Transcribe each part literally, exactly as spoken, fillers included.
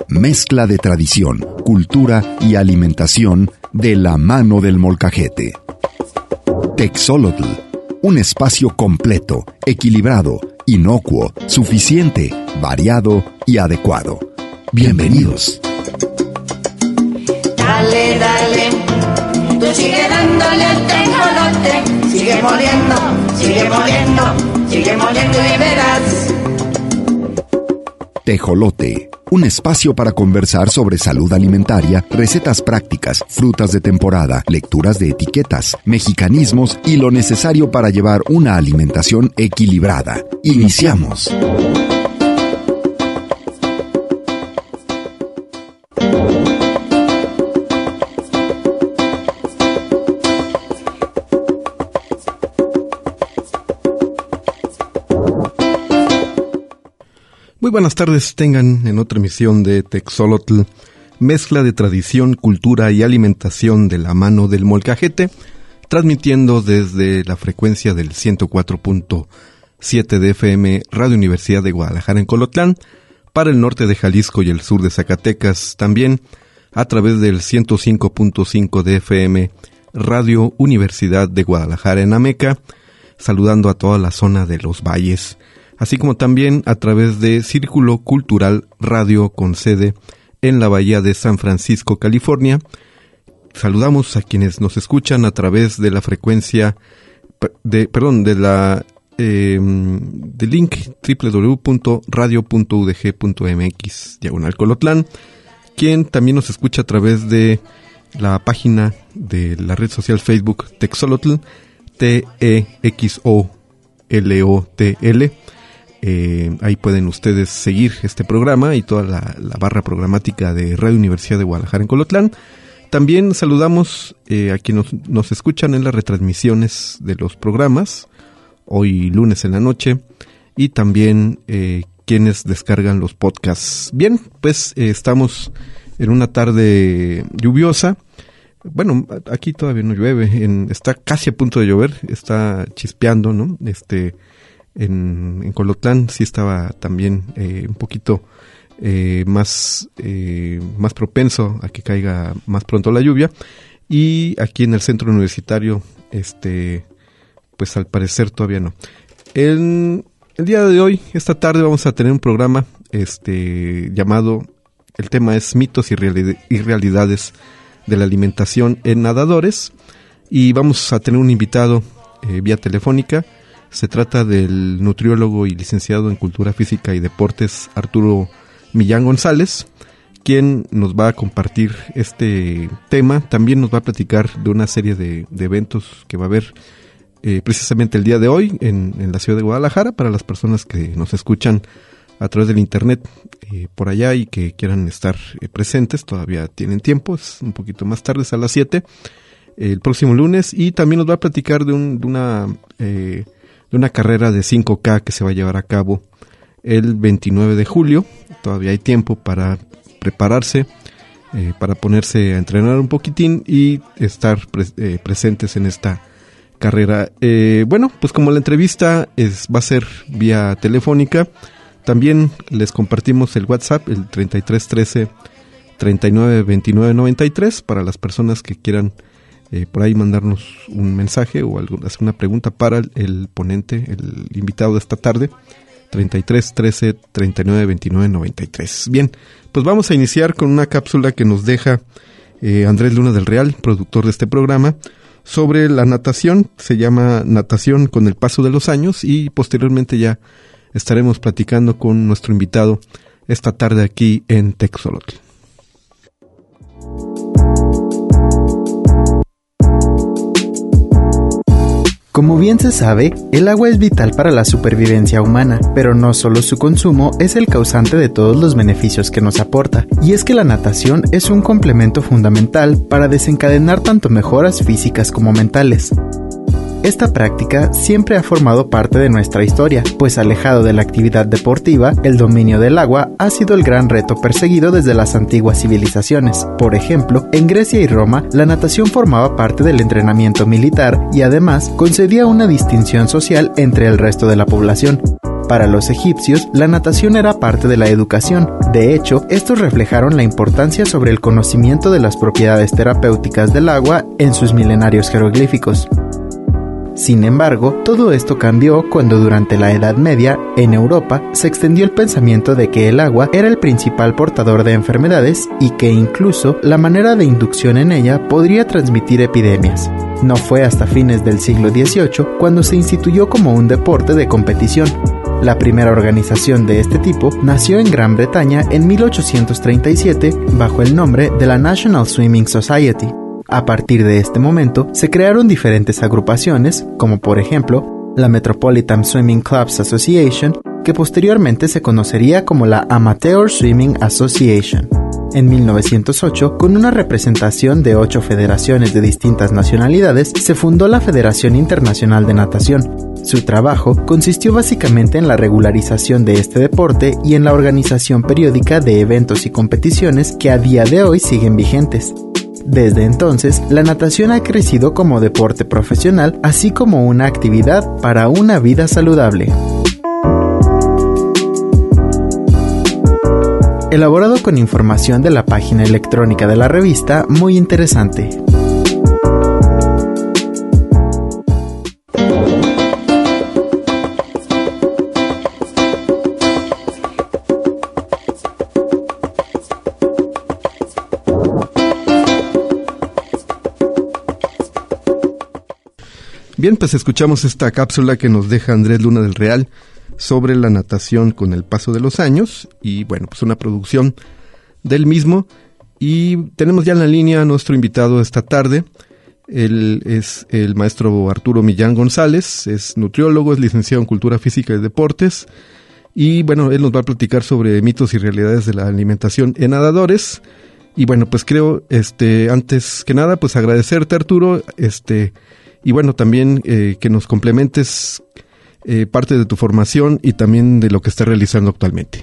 Mezcla de tradición, cultura y alimentación de la mano del molcajete. Texolotl, un espacio completo, equilibrado, inocuo, suficiente, variado y adecuado. Bienvenidos. Dale, dale, tú sigue dándole al tejolote, sigue moliendo, sigue moliendo, sigue moliendo y verás. Tejolote, un espacio para conversar sobre salud alimentaria, recetas prácticas, frutas de temporada, lecturas de etiquetas, mexicanismos y lo necesario para llevar una alimentación equilibrada. Iniciamos. Muy buenas tardes, tengan en otra emisión de Texolotl, mezcla de tradición, cultura y alimentación de la mano del molcajete, transmitiendo desde la frecuencia del ciento cuatro punto siete de F M Radio Universidad de Guadalajara en Colotlán, para el norte de Jalisco y el sur de Zacatecas, también a través del ciento cinco punto cinco de F M Radio Universidad de Guadalajara en Ameca, saludando a toda la zona de los valles, así como también a través de Círculo Cultural Radio con sede en la Bahía de San Francisco, California. Saludamos a quienes nos escuchan a través de la frecuencia, de, perdón, de la eh, de link doble u doble u doble u punto radio punto u d g punto m x diagonal Colotlán, quien también nos escucha a través de la página de la red social Facebook Texolotl, T E X O L O T L. Eh, ahí pueden ustedes seguir este programa y toda la, la barra programática de Radio Universidad de Guadalajara en Colotlán. También saludamos eh, a quienes nos, nos escuchan en las retransmisiones de los programas, hoy lunes en la noche, y también eh, quienes descargan los podcasts. Bien, pues eh, estamos en una tarde lluviosa. Bueno, aquí todavía no llueve, en, está casi a punto de llover, está chispeando, ¿no? Este... En, en Colotlán sí estaba también eh, un poquito eh, más, eh, más propenso a que caiga más pronto la lluvia, y aquí en el centro universitario, este, pues al parecer todavía no. El, el día de hoy, esta tarde, vamos a tener un programa este, llamado, el tema es mitos y, reali- y realidades de la alimentación en nadadores, y vamos a tener un invitado eh, vía telefónica. Se trata del nutriólogo y licenciado en Cultura Física y Deportes Arturo Millán González, quien nos va a compartir este tema. También nos va a platicar de una serie de, de eventos que va a haber eh, precisamente el día de hoy en, en la ciudad de Guadalajara, para las personas que nos escuchan a través del internet eh, por allá y que quieran estar eh, presentes. Todavía tienen tiempo, es un poquito más tarde, es a las siete, eh, el próximo lunes. Y también nos va a platicar de, un, de una... Eh, de una carrera de cinco K que se va a llevar a cabo el veintinueve de julio. Todavía hay tiempo para prepararse, eh, para ponerse a entrenar un poquitín y estar pre- eh, presentes en esta carrera. Eh, bueno, pues como la entrevista es, va a ser vía telefónica, también les compartimos el WhatsApp, el treinta y tres trece treinta y nueve veintinueve noventa y tres, para las personas que quieran Eh, por ahí mandarnos un mensaje o algo, hacer una pregunta para el, el ponente, el invitado de esta tarde. Treinta y tres trece treinta y nueve veintinueve noventa y tres. Bien, pues vamos a iniciar con una cápsula que nos deja eh, Andrés Luna del Real, productor de este programa, sobre la natación. Se llama Natación con el paso de los años, y posteriormente ya estaremos platicando con nuestro invitado esta tarde aquí en Texolotl. Como bien se sabe, el agua es vital para la supervivencia humana, pero no solo su consumo es el causante de todos los beneficios que nos aporta, y es que la natación es un complemento fundamental para desencadenar tanto mejoras físicas como mentales. Esta práctica siempre ha formado parte de nuestra historia, pues alejado de la actividad deportiva, el dominio del agua ha sido el gran reto perseguido desde las antiguas civilizaciones. Por ejemplo, en Grecia y Roma, la natación formaba parte del entrenamiento militar y además concedía una distinción social entre el resto de la población. Para los egipcios, la natación era parte de la educación. De hecho, estos reflejaron la importancia sobre el conocimiento de las propiedades terapéuticas del agua en sus milenarios jeroglíficos. Sin embargo, todo esto cambió cuando durante la Edad Media, en Europa, se extendió el pensamiento de que el agua era el principal portador de enfermedades y que incluso la manera de inducción en ella podría transmitir epidemias. No fue hasta fines del siglo dieciocho cuando se instituyó como un deporte de competición. La primera organización de este tipo nació en Gran Bretaña en mil ochocientos treinta y siete bajo el nombre de la National Swimming Society. A partir de este momento, se crearon diferentes agrupaciones, como por ejemplo, la Metropolitan Swimming Clubs Association, que posteriormente se conocería como la Amateur Swimming Association. En mil novecientos ocho, con una representación de ocho federaciones de distintas nacionalidades, se fundó la Federación Internacional de Natación. Su trabajo consistió básicamente en la regularización de este deporte y en la organización periódica de eventos y competiciones que a día de hoy siguen vigentes. Desde entonces, la natación ha crecido como deporte profesional, así como una actividad para una vida saludable. Elaborado con información de la página electrónica de la revista Muy Interesante. Bien, pues escuchamos esta cápsula que nos deja Andrés Luna del Real sobre la natación con el paso de los años y bueno, pues una producción del mismo. Y tenemos ya en la línea a nuestro invitado esta tarde. Él es el maestro Arturo Millán González, es nutriólogo, es licenciado en Cultura Física y Deportes y bueno, él nos va a platicar sobre mitos y realidades de la alimentación en nadadores. Y bueno, pues creo, este, antes que nada, pues agradecerte, Arturo, este... Y bueno, también eh, que nos complementes eh, parte de tu formación y también de lo que estás realizando actualmente.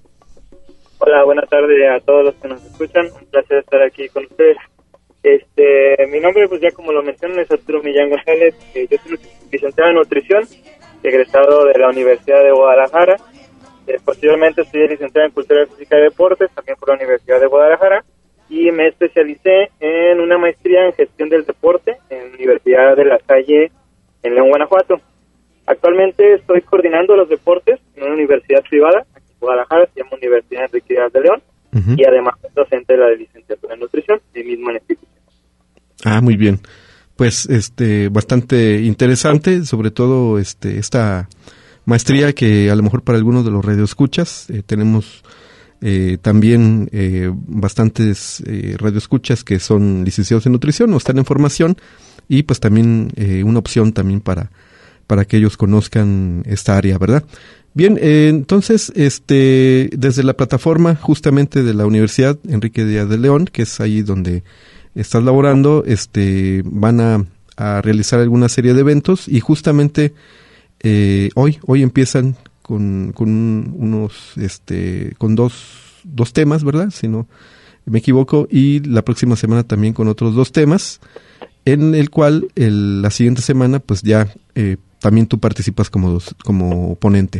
Hola, buenas tardes a todos los que nos escuchan. Un placer estar aquí con ustedes. Este, mi nombre, pues ya como lo mencionan, es Arturo Millán González. Eh, yo soy licenciado en nutrición, egresado de la Universidad de Guadalajara. Eh, posteriormente estudié licenciado en Cultura Física y Deportes, también por la Universidad de Guadalajara. Y me especialicé en una maestría en gestión del deporte en la Universidad de La Salle, en León, Guanajuato. Actualmente estoy coordinando los deportes en una universidad privada, aquí en Guadalajara, se llama Universidad Enrique Díaz de León, uh-huh. Y además soy docente de la licenciatura en nutrición, ahí mismo en la institución. Ah, muy bien. Pues este bastante interesante, sobre todo este esta maestría que a lo mejor para algunos de los radioescuchas eh, tenemos... Eh, también eh, bastantes eh, radioescuchas que son licenciados en nutrición o están en formación y pues también eh, una opción también para para que ellos conozcan esta área, ¿verdad? Bien, eh, entonces este desde la plataforma justamente de la Universidad Enrique Díaz de León, que es ahí donde estás laborando, este van a, a realizar alguna serie de eventos y justamente eh, hoy hoy empiezan con con unos este con dos dos temas, ¿verdad? Si no me equivoco, y la próxima semana también con otros dos temas, en el cual el, la siguiente semana pues ya eh, también tú participas como como ponente.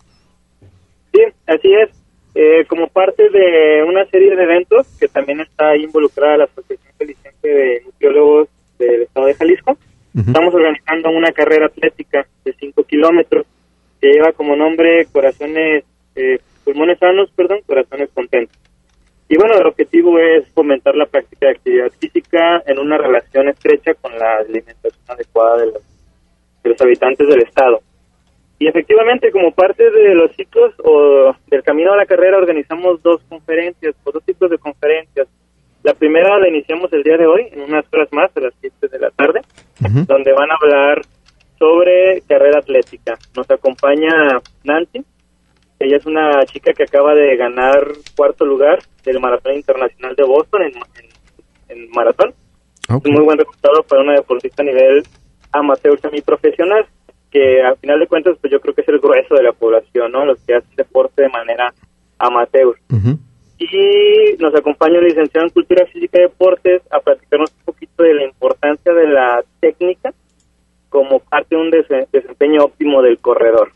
Sí, así es. Eh, como parte de una serie de eventos que también está involucrada la Asociación Jalisciense de Nutriólogos del Estado de Jalisco, uh-huh. Estamos organizando una carrera atlética de cinco kilómetros que lleva como nombre Corazones, eh, pulmones sanos, perdón, corazones contentos. Y bueno, el objetivo es fomentar la práctica de actividad física en una relación estrecha con la alimentación adecuada de los, de los habitantes del estado. Y efectivamente, como parte de los ciclos o del camino a la carrera, organizamos dos conferencias, o dos ciclos de conferencias. La primera la iniciamos el día de hoy, en unas horas más, a las siete de la tarde, uh-huh. Donde van a hablar sobre carrera atlética. Nos acompaña Nancy. Ella es una chica que acaba de ganar cuarto lugar del Maratón Internacional de Boston en, en, en maratón. Okay. Un muy buen resultado para una deportista a nivel amateur semiprofesional, que al final de cuentas pues yo creo que es el grueso de la población, ¿no? Los que hacen deporte de manera amateur. Uh-huh. Y nos acompaña un licenciado en Cultura Física y Deportes a platicarnos un poquito de la importancia de la técnica como parte de un des- desempeño óptimo del corredor.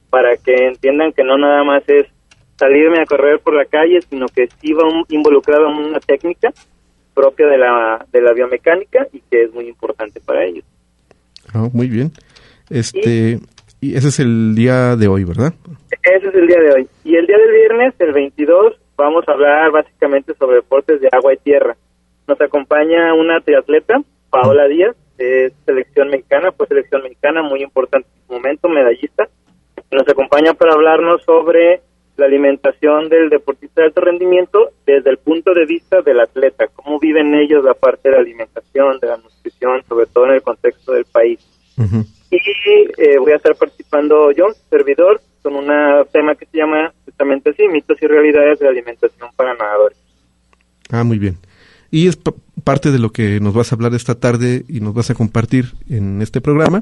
para que entiendan que no nada más es salirme a correr por la calle, sino que sí va un, involucrado en una técnica propia de la de la biomecánica y que es muy importante para ellos. Oh, muy bien. Este y, y ese es el día de hoy, ¿verdad? Ese es el día de hoy. Y el día del viernes, el veintidós, vamos a hablar básicamente sobre deportes de agua y tierra. Nos acompaña una triatleta, Paola Díaz, es selección mexicana, fue selección mexicana, muy importante en su momento, medallista. Nos acompaña para hablarnos sobre la alimentación del deportista de alto rendimiento desde el punto de vista del atleta, cómo viven ellos la parte de la alimentación, de la nutrición, sobre todo en el contexto del país. Uh-huh. Y eh, voy a estar participando yo, servidor, con un tema que se llama justamente así, mitos y realidades de la alimentación para nadadores. Ah, muy bien. Y es p- parte de lo que nos vas a hablar esta tarde y nos vas a compartir en este programa,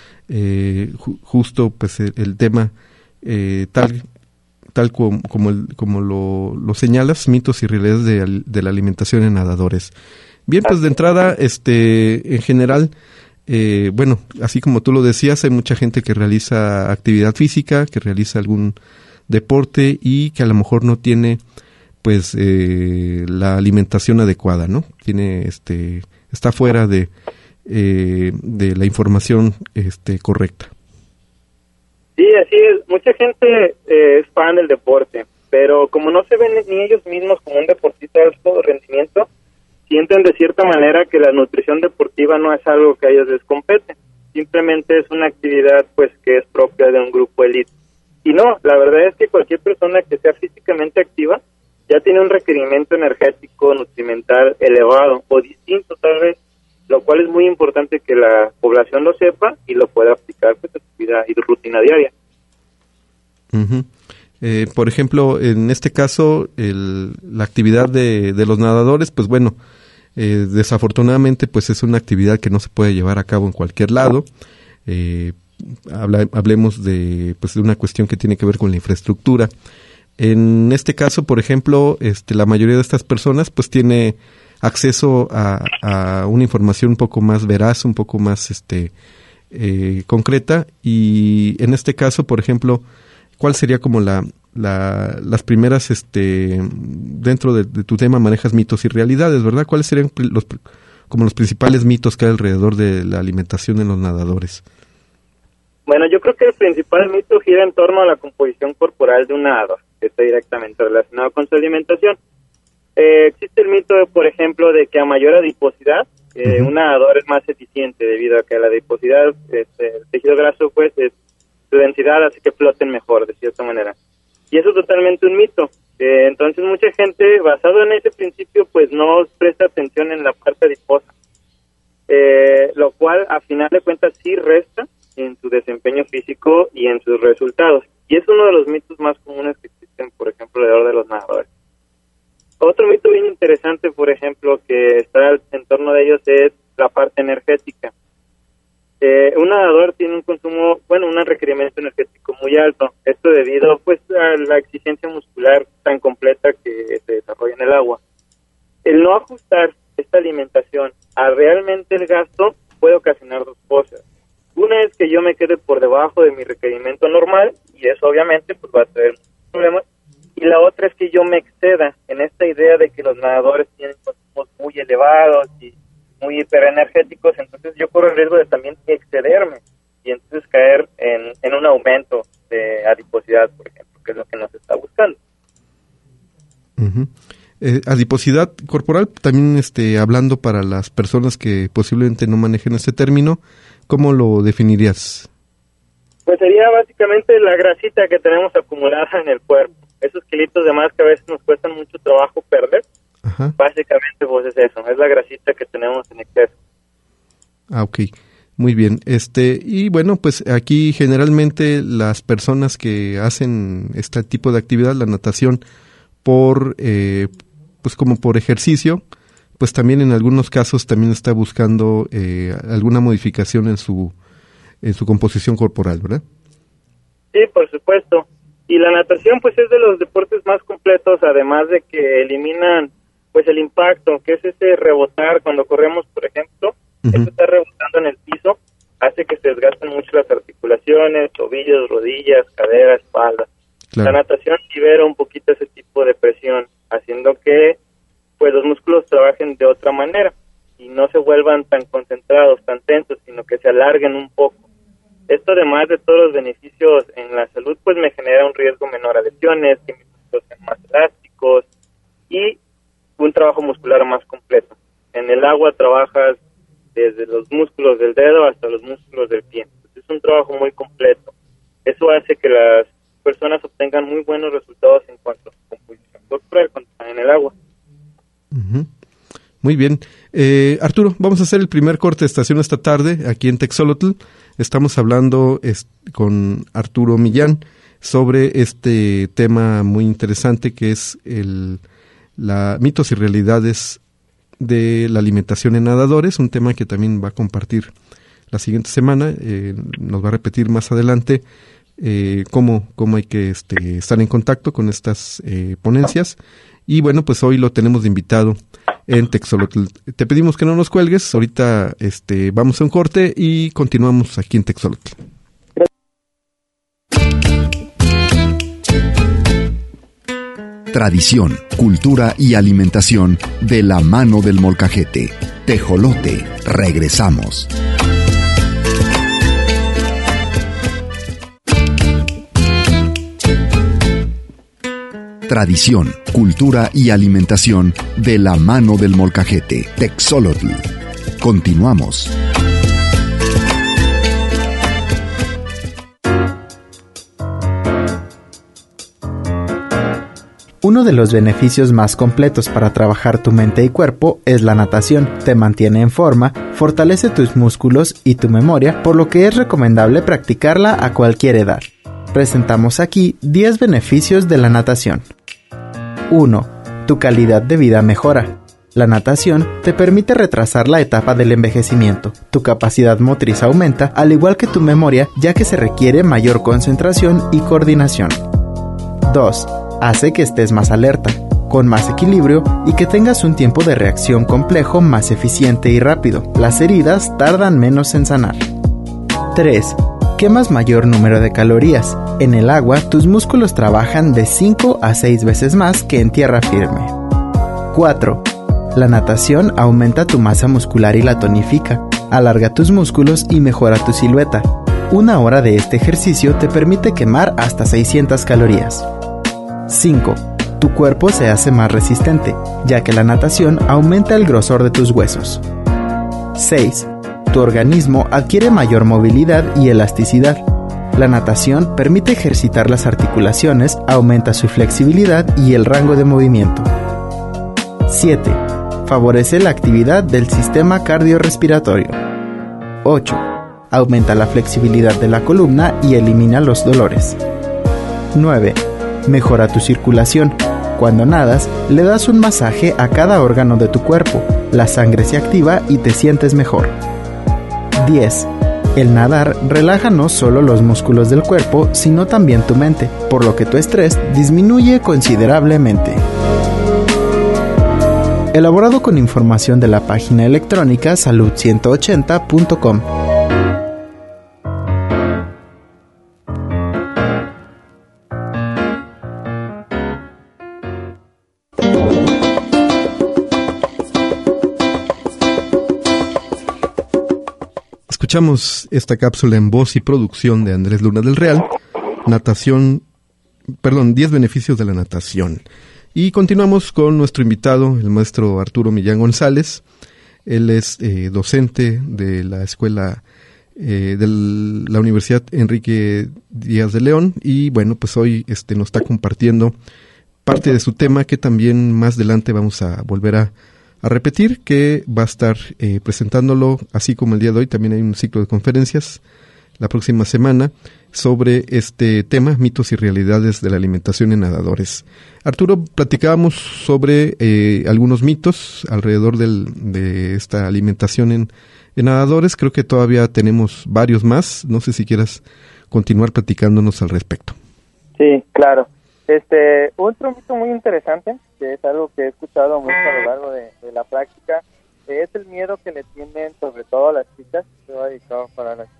eh, ju- justo pues el, el tema eh, tal tal como, como, el, como lo, lo señalas, mitos y realidades de, de la alimentación en nadadores. Bien, pues de entrada, este, en general, eh, bueno, así como tú lo decías, hay mucha gente que realiza actividad física, que realiza algún deporte y que a lo mejor no tiene, pues, eh, la alimentación adecuada, ¿no? Tiene, este, está fuera de, eh, de la información, este, correcta. Sí, así es. Mucha gente eh, es fan del deporte, pero como no se ven ni ellos mismos como un deportista de alto rendimiento, sienten de cierta manera que la nutrición deportiva no es algo que a ellos les compete. Simplemente es una actividad pues que es propia de un grupo élite. Y no, la verdad es que cualquier persona que sea físicamente activa ya tiene un requerimiento energético, nutrimental elevado o distinto tal vez, lo cual es muy importante que la población lo sepa y lo pueda aplicar pues, a su vida y rutina diaria. Uh-huh. Eh, por ejemplo, en este caso, el, la actividad de, de los nadadores, pues bueno, eh, desafortunadamente pues es una actividad que no se puede llevar a cabo en cualquier lado. Eh, habla, hablemos de, pues, de una cuestión que tiene que ver con la infraestructura. En este caso, por ejemplo, este, la mayoría de estas personas pues tiene acceso a, a una información un poco más veraz, un poco más este eh, concreta, y en este caso, por ejemplo, ¿cuál sería como la, la las primeras, este dentro de, de tu tema manejas mitos y realidades, ¿verdad? ¿Cuáles serían los como los principales mitos que hay alrededor de la alimentación en los nadadores? Bueno, yo creo que el principal mito gira en torno a la composición corporal de un nadador, que está directamente relacionado con su alimentación. Eh, existe el mito, por ejemplo, de que a mayor adiposidad, eh, uh-huh. un nadador es más eficiente debido a que la adiposidad, este, el tejido graso, pues, es su densidad hace que floten mejor, de cierta manera. Y eso es totalmente un mito. Eh, entonces, mucha gente, basado en ese principio, pues, no presta atención en la parte adiposa, eh, lo cual, a final de cuentas, sí resta en su desempeño físico y en sus resultados. Y es uno de los mitos más comunes que existen, por ejemplo, alrededor de los nadadores. Otro mito bien interesante, por ejemplo, que está en torno de ellos es la parte energética. Eh, un nadador tiene un consumo, bueno, un requerimiento energético muy alto. Esto debido, pues, a la exigencia muscular tan completa que se desarrolla en el agua. El no ajustar esta alimentación a realmente el gasto puede ocasionar dos cosas. Una es que yo me quede por debajo de mi requerimiento normal, y eso obviamente pues va a traer problemas. Y la otra es que yo me exceda en esta idea de que los nadadores tienen consumos muy elevados y muy hiperenergéticos, entonces yo corro el riesgo de también excederme y entonces caer en, en un aumento de adiposidad, por ejemplo, que es lo que nos está buscando. Uh-huh. Eh, adiposidad corporal, también este, hablando para las personas que posiblemente no manejen ese término, ¿cómo lo definirías? Pues sería básicamente la grasita que tenemos acumulada en el cuerpo. Esos kilitos de más que a veces nos cuestan mucho trabajo perder. Ajá. Básicamente pues es eso, es la grasita que tenemos en exceso. Ah, ok. Muy bien. Este, y bueno, pues aquí generalmente las personas que hacen este tipo de actividad, la natación, por, eh, pues como por ejercicio, pues también en algunos casos también está buscando eh, alguna modificación en su, en su composición corporal, ¿verdad? Sí, por supuesto. Y la natación pues es de los deportes más completos, además de que eliminan pues el impacto, que es ese rebotar cuando corremos, por ejemplo, uh-huh. eso está rebotando en el piso, hace que se desgasten mucho las articulaciones, tobillos, rodillas, cadera, espalda. Claro. La natación libera un poquito ese tipo de presión, haciendo que pues los músculos trabajen de otra manera y no se vuelvan tan concentrados, tan tensos, sino que se alarguen un poco. Esto, además de todos los beneficios en la salud, pues me genera un riesgo menor a lesiones, que mis músculos sean más elásticos y un trabajo muscular más completo. En el agua trabajas desde los músculos del dedo hasta los músculos del pie. Entonces, es un trabajo muy completo. Eso hace que las personas obtengan muy buenos resultados en cuanto a su composición corporal cuando están en el agua. Uh-huh. Muy bien. Eh, Arturo, vamos a hacer el primer corte de estación esta tarde aquí en Texolotl. Estamos hablando es, con Arturo Millán sobre este tema muy interesante que es el la mitos y realidades de la alimentación en nadadores, un tema que también va a compartir la siguiente semana. Eh, nos va a repetir más adelante eh, cómo, cómo hay que este, estar en contacto con estas eh, ponencias. Y bueno, pues hoy lo tenemos de invitado en Texolotl. Te pedimos que no nos cuelgues, ahorita este, vamos a un corte y continuamos aquí en Texolotl. Tradición, cultura y alimentación de la mano del molcajete. Tejolote, regresamos. Tradición, cultura y alimentación de la mano del molcajete. Texolotl. Continuamos. Uno de los beneficios más completos para trabajar tu mente y cuerpo es la natación. Te mantiene en forma, fortalece tus músculos y tu memoria, por lo que es recomendable practicarla a cualquier edad. Presentamos aquí diez beneficios de la natación. uno. Tu calidad de vida mejora. La natación te permite retrasar la etapa del envejecimiento. Tu capacidad motriz aumenta, al igual que tu memoria, ya que se requiere mayor concentración y coordinación. dos. Hace que estés más alerta, con más equilibrio y que tengas un tiempo de reacción complejo más eficiente y rápido. Las heridas tardan menos en sanar. tres. Quemas mayor número de calorías. En el agua, tus músculos trabajan de cinco a seis veces más que en tierra firme. cuatro. La natación aumenta tu masa muscular y la tonifica, alarga tus músculos y mejora tu silueta. Una hora de este ejercicio te permite quemar hasta seiscientas calorías. cinco. Tu cuerpo se hace más resistente, ya que la natación aumenta el grosor de tus huesos. seis. Tu organismo adquiere mayor movilidad y elasticidad. La natación permite ejercitar las articulaciones, aumenta su flexibilidad y el rango de movimiento. siete. Favorece la actividad del sistema cardiorrespiratorio. ocho. Aumenta la flexibilidad de la columna y elimina los dolores. nueve. Mejora tu circulación. Cuando nadas, le das un masaje a cada órgano de tu cuerpo, la sangre se activa y te sientes mejor. diez. El nadar relaja no solo los músculos del cuerpo, sino también tu mente, por lo que tu estrés disminuye considerablemente. Elaborado con información de la página electrónica salud ciento ochenta punto com. Escuchamos esta cápsula en voz y producción de Andrés Luna del Real, natación, perdón, diez beneficios de la natación. Y continuamos con nuestro invitado, el maestro Arturo Millán González. Él es eh, docente de la escuela eh, de la Universidad Enrique Díaz de León y bueno, pues hoy este, nos está compartiendo parte de su tema que también más adelante vamos a volver a a repetir, que va a estar eh, presentándolo, así como el día de hoy. También hay un ciclo de conferencias la próxima semana sobre este tema, mitos y realidades de la alimentación en nadadores. Arturo, platicábamos sobre eh, algunos mitos alrededor del, de esta alimentación en, en nadadores. Creo que todavía tenemos varios más. No sé si quieras continuar platicándonos al respecto. Sí, claro. Este, otro mito muy interesante, que es algo que he escuchado mucho a lo largo de, de la práctica, es el miedo que le tienen sobre todo a las chicas. Se va dedicado para las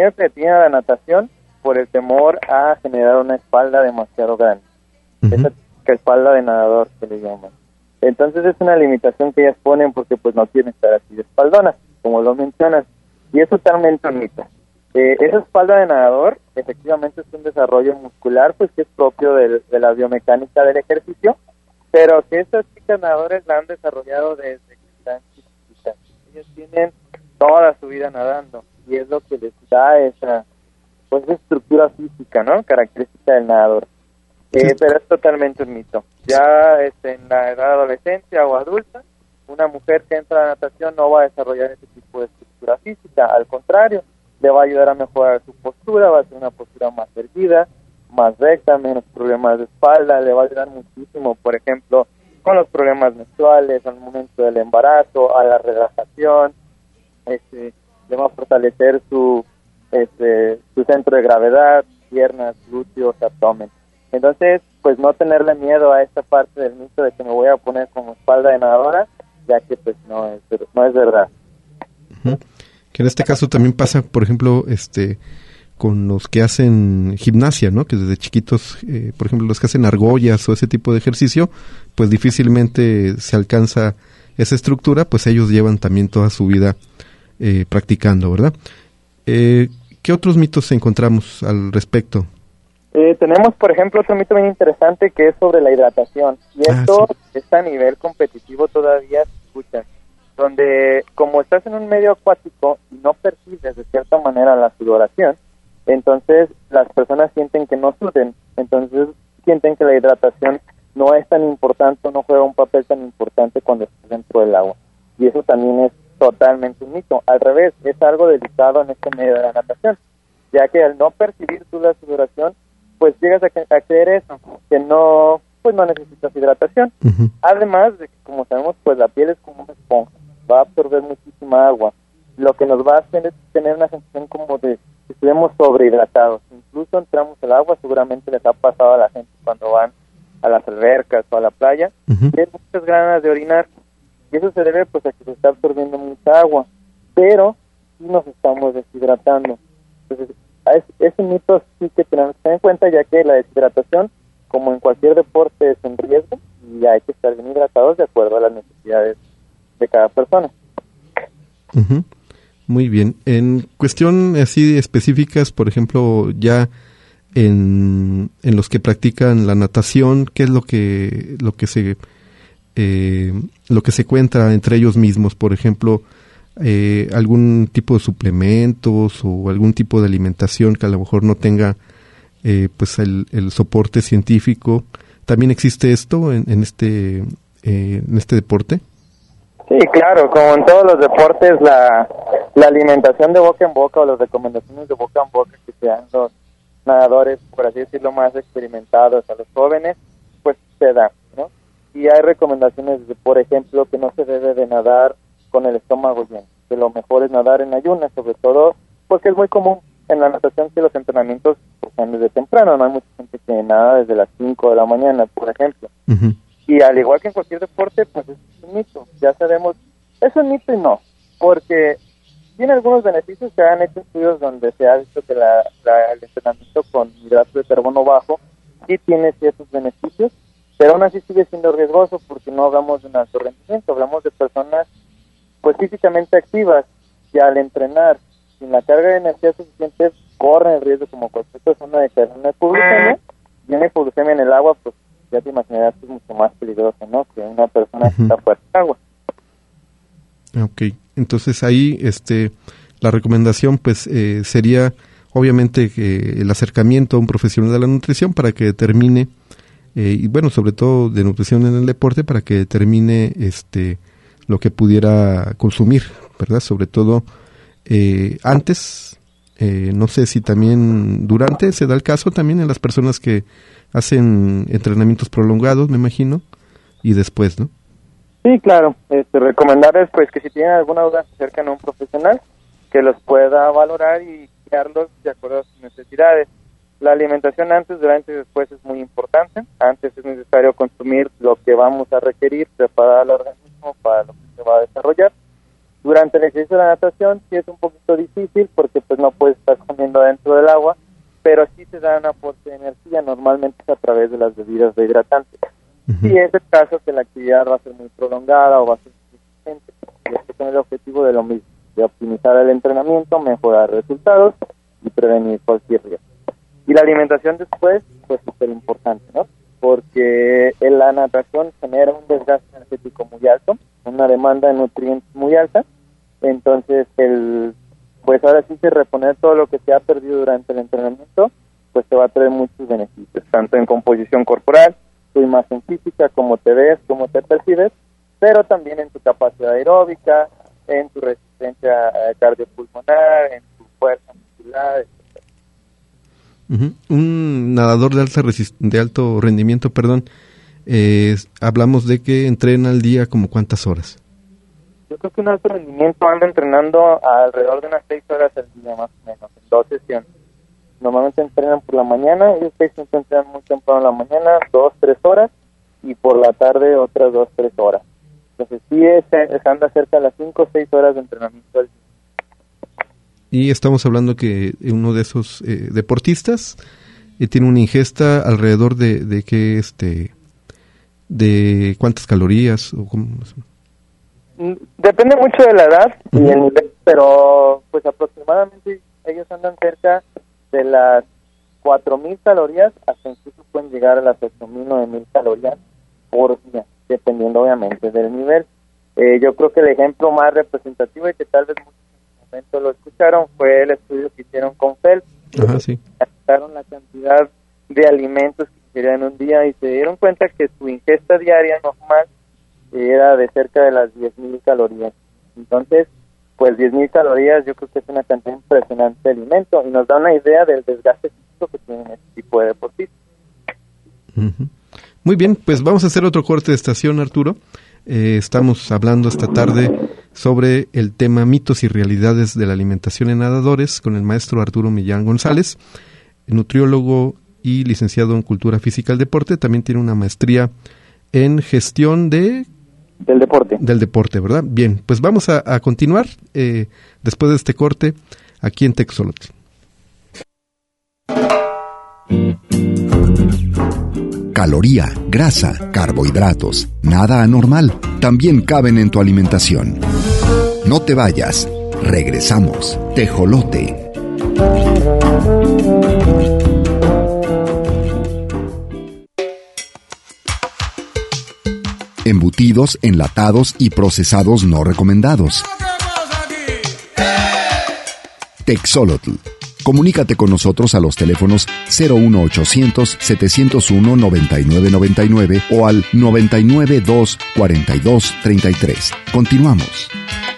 primero se detiene a la natación por el temor a generar una espalda demasiado grande. Uh-huh. Esa espalda de nadador que le llaman. Entonces es una limitación que ellas ponen porque pues no quieren estar así de espaldonas, como lo mencionas, y es totalmente un mito. Eh, esa espalda de nadador efectivamente es un desarrollo muscular pues que es propio de, de la biomecánica del ejercicio, pero que estas chicas nadadoras la han desarrollado desde que están chiquitas. Ellas tienen toda su vida nadando y es lo que les da esa pues estructura física, ¿no? Característica del nadador. Eh, pero es totalmente un mito. Ya este, en la edad adolescencia o adulta, una mujer que entra a la natación no va a desarrollar ese tipo de estructura física, al contrario, le va a ayudar a mejorar su postura, va a ser una postura más erguida, más recta, menos problemas de espalda, le va a ayudar muchísimo, por ejemplo, con los problemas menstruales, al momento del embarazo, a la relajación, este, le va a fortalecer su, este, su centro de gravedad, piernas, glúteos, abdomen. Entonces, pues no tenerle miedo a esta parte del mito de que me voy a poner como espalda de nadadora, ya que pues no es, no es verdad. Uh-huh. Que en este caso también pasa, por ejemplo, este con los que hacen gimnasia, ¿no? Que desde chiquitos, eh, por ejemplo, los que hacen argollas o ese tipo de ejercicio, pues difícilmente se alcanza esa estructura, pues ellos llevan también toda su vida eh, practicando, ¿verdad? Eh, ¿Qué otros mitos encontramos al respecto? Eh, tenemos, por ejemplo, otro mito bien interesante que es sobre la hidratación. Y esto ah, sí. está a nivel competitivo todavía, se escucha, donde como estás en un medio acuático y no percibes de cierta manera la sudoración, entonces las personas sienten que no suden, entonces sienten que la hidratación no es tan importante, no juega un papel tan importante cuando estás dentro del agua. Y eso también es totalmente un mito. Al revés, es algo delicado en este medio de la natación, ya que al no percibir tú la sudoración, pues llegas a, a creer eso, que no, pues no necesitas hidratación. Uh-huh. Además de que, como sabemos, pues la piel es como una esponja, va a absorber muchísima agua. Lo que nos va a hacer es tener una sensación como de que estuvimos sobrehidratados. Incluso entramos al agua, seguramente les ha pasado a la gente cuando van a las albercas o a la playa, uh-huh. tienen muchas ganas de orinar. Y eso se debe pues a que se está absorbiendo mucha agua, pero sí nos estamos deshidratando. Entonces, ese mito sí que tenemos que tener en cuenta, ya que la deshidratación, como en cualquier deporte, es un riesgo y hay que estar bien hidratados de acuerdo a las necesidades de cada persona. Uh-huh. Muy bien. En cuestión así específicas, por ejemplo, ya en, en los que practican la natación, ¿qué es lo que lo que se eh, lo que se encuentra entre ellos mismos? Por ejemplo, Eh, algún tipo de suplementos o algún tipo de alimentación que a lo mejor no tenga eh, pues el, el soporte científico. ¿También existe esto en, en este eh, en este deporte? Sí, claro, como en todos los deportes, la, la alimentación de boca en boca o las recomendaciones de boca en boca que se dan los nadadores, por así decirlo, más experimentados, a los jóvenes, pues se da, ¿no? Y hay recomendaciones de, por ejemplo, que no se debe de nadar con el estómago lleno, que lo mejor es nadar en ayunas, sobre todo porque es muy común en la natación que los entrenamientos pues, sean desde temprano, no hay mucha gente que nada desde las cinco de la mañana, por ejemplo. Uh-huh. Y al igual que en cualquier deporte, pues es un mito, ya sabemos, es un mito y no, porque tiene algunos beneficios. Se han hecho estudios donde se ha visto que la, la, el entrenamiento con hidrato de carbono bajo sí tiene ciertos beneficios, pero aún así sigue siendo riesgoso porque no hablamos de un alto rendimiento, hablamos de personas pues físicamente activas, que al entrenar sin la carga de energía suficiente corren el riesgo como cualquier persona de caer en una hipoglucemia, y una hipoglucemia en el agua, pues ya te imaginarás que es mucho más peligroso, ¿no? Que una persona uh-huh. que está fuera del agua. Ok, entonces ahí este la recomendación pues eh, sería obviamente que el acercamiento a un profesional de la nutrición para que determine, eh, y bueno, sobre todo de nutrición en el deporte, para que determine este lo que pudiera consumir, ¿verdad? Sobre todo eh, antes, eh, no sé si también durante, se da el caso también en las personas que hacen entrenamientos prolongados, me imagino, y después, ¿no? Sí, claro. Este, recomendarles pues que si tienen alguna duda se acerquen a un profesional que los pueda valorar y guiarlos de acuerdo a sus necesidades. La alimentación antes, durante y después es muy importante. Antes es necesario consumir lo que vamos a requerir, preparar el organismo para lo que se va a desarrollar. Durante el ejercicio de la natación sí es un poquito difícil porque pues no puedes estar comiendo dentro del agua, pero sí te da un aporte de energía, normalmente es a través de las bebidas rehidratantes. Uh-huh. Si es el caso que la actividad va a ser muy prolongada o va a ser suficiente, y este con el objetivo de lo mismo, de optimizar el entrenamiento, mejorar resultados y prevenir cualquier riesgo. Y la alimentación después, pues súper importante, ¿no? Porque en la natación genera un desgaste energético muy alto, una demanda de nutrientes muy alta, entonces el pues ahora sí que reponer todo lo que se ha perdido durante el entrenamiento, pues te va a traer muchos beneficios, tanto en composición corporal, tu imagen física, cómo te ves, cómo te percibes, pero también en tu capacidad aeróbica, en tu resistencia cardiopulmonar, en tu fuerza muscular, etcétera. Uh-huh. Un nadador de alta resist- de alto rendimiento, perdón, eh, hablamos de que entrena al día como cuántas horas. Yo creo que un alto rendimiento anda entrenando alrededor de unas seis horas al día más o menos, en dos sesiones. Normalmente entrenan por la mañana, ellos siempre entrenan muy temprano en la mañana, dos, tres horas, y por la tarde otras dos, tres horas. Entonces sí es, es anda cerca de las cinco o seis horas de entrenamiento al día. Y estamos hablando que uno de esos eh, deportistas eh, tiene una ingesta alrededor de, de que este de cuántas calorías o cómo. Depende mucho de la edad y el nivel, pero pues aproximadamente ellos andan cerca de las cuatro mil calorías, hasta incluso pueden llegar a las ocho mil, nueve mil calorías por día, dependiendo obviamente del nivel. Eh, yo creo que el ejemplo más representativo y que tal vez muchos en su momento lo escucharon fue el estudio que hicieron con Phelps. Ajá, sí. Analizaron la cantidad de alimentos que ingerían un día y se dieron cuenta que su ingesta diaria normal era de cerca de las diez mil calorías. Entonces, pues diez mil calorías yo creo que es una cantidad impresionante de alimento y nos da una idea del desgaste físico que tienen este tipo de deportistas. Uh-huh. Muy bien, pues vamos a hacer otro corte de estación, Arturo. Eh, estamos hablando esta tarde sobre el tema mitos y realidades de la alimentación en nadadores con el maestro Arturo Millán González, nutriólogo y licenciado en Cultura Física del Deporte. También tiene una maestría en gestión de... Del deporte. Del deporte, ¿verdad? Bien, pues vamos a, a continuar eh, después de este corte aquí en Texolotl. Caloría, grasa, carbohidratos, nada anormal, también caben en tu alimentación. No te vayas, regresamos. Tejolote. Embutidos, enlatados y procesados no recomendados. Texolotl. Comunícate con nosotros a los teléfonos cero uno ochocientos, setecientos uno, noventa y nueve noventa y nueve o al noventa y nueve, dos, cuarenta y dos, treinta y tres. Continuamos.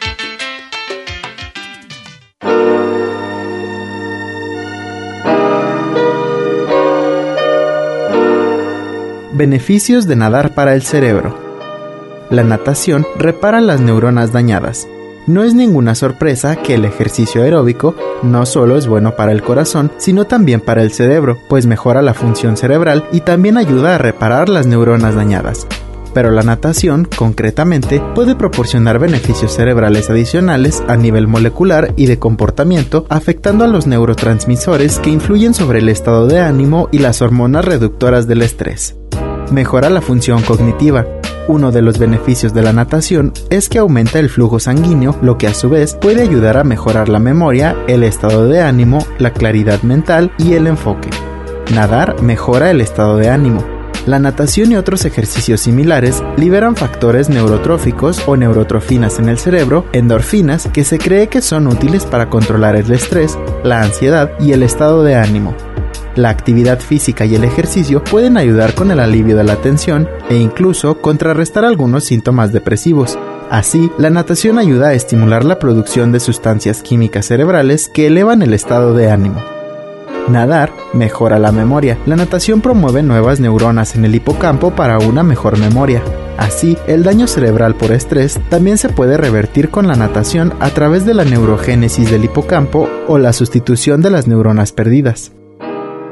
Beneficios de nadar para el cerebro. La natación repara las neuronas dañadas. No es ninguna sorpresa que el ejercicio aeróbico no solo es bueno para el corazón, sino también para el cerebro, pues mejora la función cerebral y también ayuda a reparar las neuronas dañadas. Pero la natación, concretamente, puede proporcionar beneficios cerebrales adicionales a nivel molecular y de comportamiento, afectando a los neurotransmisores que influyen sobre el estado de ánimo y las hormonas reductoras del estrés. Mejora la función cognitiva. Uno de los beneficios de la natación es que aumenta el flujo sanguíneo, lo que a su vez puede ayudar a mejorar la memoria, el estado de ánimo, la claridad mental y el enfoque. Nadar mejora el estado de ánimo. La natación y otros ejercicios similares liberan factores neurotróficos o neurotrofinas en el cerebro, endorfinas, que se cree que son útiles para controlar el estrés, la ansiedad y el estado de ánimo. La actividad física y el ejercicio pueden ayudar con el alivio de la tensión e incluso contrarrestar algunos síntomas depresivos. Así, la natación ayuda a estimular la producción de sustancias químicas cerebrales que elevan el estado de ánimo. Nadar mejora la memoria. La natación promueve nuevas neuronas en el hipocampo para una mejor memoria. Así, el daño cerebral por estrés también se puede revertir con la natación a través de la neurogénesis del hipocampo o la sustitución de las neuronas perdidas.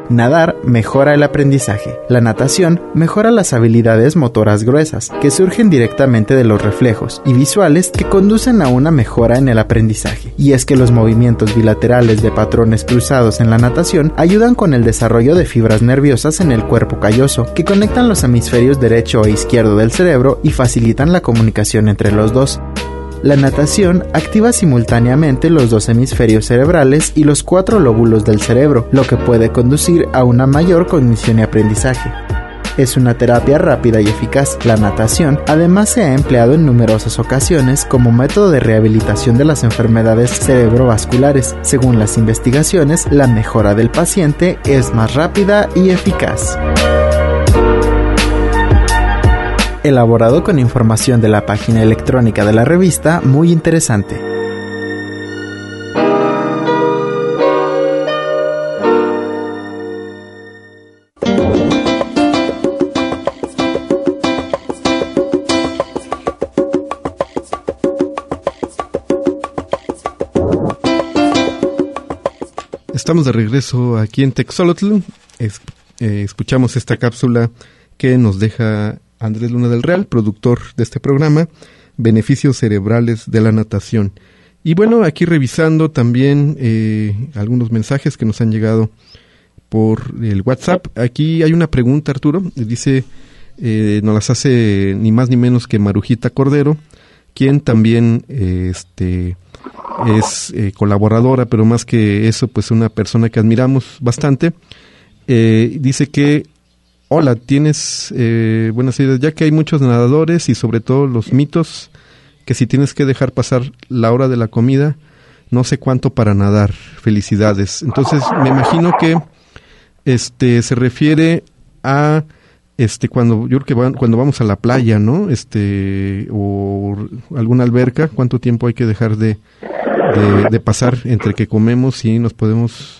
Nadar mejora el aprendizaje. La natación mejora las habilidades motoras gruesas, que surgen directamente de los reflejos y visuales que conducen a una mejora en el aprendizaje. Y es que los movimientos bilaterales de patrones cruzados en la natación ayudan con el desarrollo de fibras nerviosas en el cuerpo calloso, que conectan los hemisferios derecho e izquierdo del cerebro y facilitan la comunicación entre los dos. La natación activa simultáneamente los dos hemisferios cerebrales y los cuatro lóbulos del cerebro, lo que puede conducir a una mayor cognición y aprendizaje. Es una terapia rápida y eficaz. La natación además se ha empleado en numerosas ocasiones como método de rehabilitación de las enfermedades cerebrovasculares. Según las investigaciones, la mejora del paciente es más rápida y eficaz. Elaborado con información de la página electrónica de la revista Muy Interesante. Estamos de regreso aquí en Texolotl. Es, eh, escuchamos esta cápsula que nos deja Andrés Luna del Real, productor de este programa, Beneficios Cerebrales de la Natación. Y bueno, aquí revisando también eh, algunos mensajes que nos han llegado por el WhatsApp. Aquí hay una pregunta, Arturo, dice, eh, nos las hace ni más ni menos que Marujita Cordero, quien también eh, este, es eh, colaboradora, pero más que eso, pues una persona que admiramos bastante. Eh, dice que hola, tienes eh, buenas ideas, ya que hay muchos nadadores y sobre todo los mitos, que si tienes que dejar pasar la hora de la comida, no sé cuánto para nadar. Felicidades. Entonces, me imagino que este se refiere a este cuando yo creo que van, cuando vamos a la playa, ¿no? Este o alguna alberca, cuánto tiempo hay que dejar de de, de pasar entre que comemos y nos podemos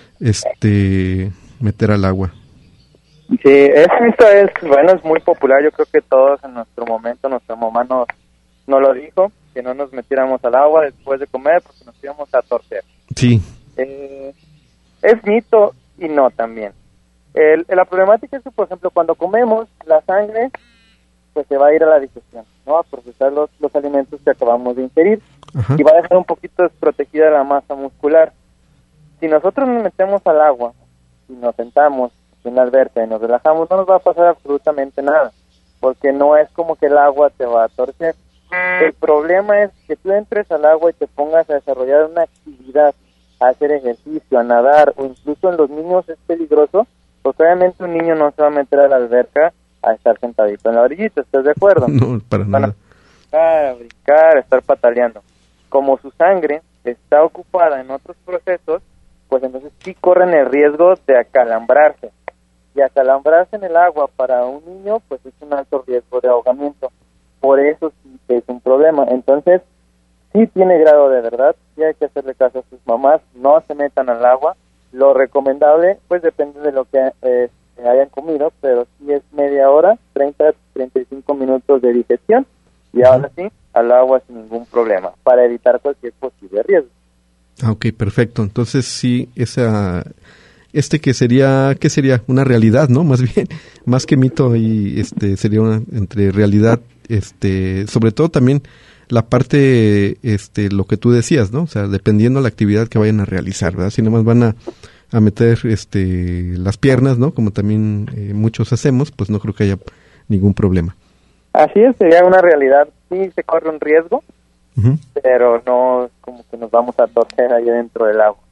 este meter al agua. Sí, esto es, bueno, es muy popular. Yo creo que todos en nuestro momento, nuestra mamá nos, nos lo dijo, que no nos metiéramos al agua después de comer porque nos íbamos a torcer. Sí. Eh, es mito y no también. El, la problemática es que, por ejemplo, cuando comemos, la sangre pues se va a ir a la digestión, ¿no? A procesar los, los alimentos que acabamos de ingerir. Ajá. Y va a dejar un poquito desprotegida la masa muscular. Si nosotros nos metemos al agua y nos sentamos en la alberca y nos relajamos, no nos va a pasar absolutamente nada, porque no es como que el agua te va a torcer. El problema es que tú entres al agua y te pongas a desarrollar una actividad, a hacer ejercicio, a nadar, o incluso en los niños es peligroso, porque obviamente un niño no se va a meter a la alberca a estar sentadito en la orillita, ¿estás de acuerdo? No, para Van nada. A brincar, a brincar, a estar pataleando. Como su sangre está ocupada en otros procesos, pues entonces sí corren el riesgo de acalambrarse. Y acalambrarse en el agua para un niño, pues es un alto riesgo de ahogamiento. Por eso sí que es un problema. Entonces, sí tiene grado de verdad, sí hay que hacerle caso a sus mamás, no se metan al agua. Lo recomendable, pues depende de lo que eh, hayan comido, pero sí es media hora, treinta a treinta y cinco minutos de digestión, y ahora sí, al agua sin ningún problema, para evitar cualquier posible riesgo. Ah, ok, perfecto. Entonces sí, esa... Este que sería, ¿qué sería? Una realidad, ¿no? Más bien, más que mito, y este sería una entre realidad, este, sobre todo también la parte, este, lo que tú decías, ¿no? O sea, dependiendo de la actividad que vayan a realizar, ¿verdad? Si nomás van a, a meter, este, las piernas, ¿no? Como también eh, muchos hacemos, pues no creo que haya ningún problema. Así es, sería una realidad. Sí se corre un riesgo, uh-huh. pero no como que nos vamos a torcer ahí dentro del agua.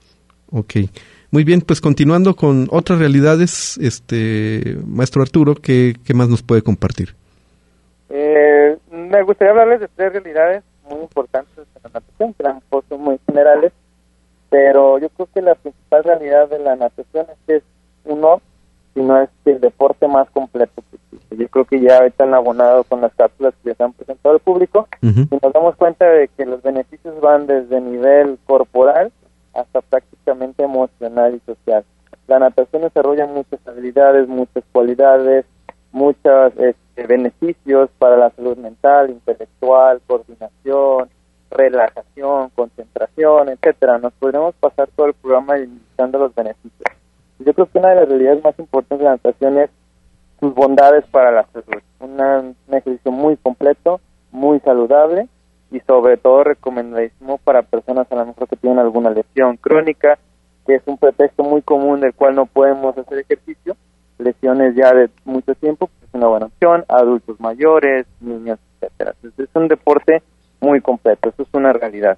Okay. Muy bien, pues continuando con otras realidades, este maestro Arturo, ¿qué, qué más nos puede compartir? Eh, me gustaría hablarles de tres realidades muy importantes de la natación, que eran cosas muy generales, pero yo creo que la principal realidad de la natación es que es uno, si no es el deporte más completo que existe. Yo creo que ya ahorita han abonado con las cápsulas que les han presentado al público, uh-huh. y nos damos cuenta de que los beneficios van desde nivel corporal hasta prácticamente emocional y social. La natación desarrolla muchas habilidades, muchas cualidades, muchos este, beneficios para la salud mental, intelectual, coordinación, relajación, concentración, etcétera. Nos podremos pasar todo el programa indicando los beneficios. Yo creo que una de las realidades más importantes de la natación es sus bondades para la salud. Una, un ejercicio muy completo, muy saludable y sobre todo recomendadísimo para personas a lo mejor que tienen alguna lesión crónica, que es un pretexto muy común del cual no podemos hacer ejercicio. Lesiones ya de mucho tiempo, pues es una buena opción, adultos mayores, niños, etcétera. Entonces es un deporte muy completo, eso es una realidad.